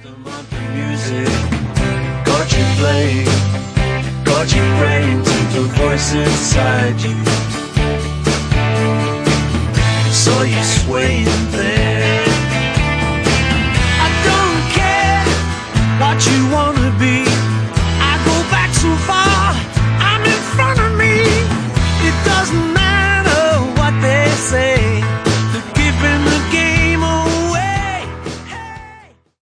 Rhythm of the music got you playing, got you praying to the voice inside you. Saw you swaying there.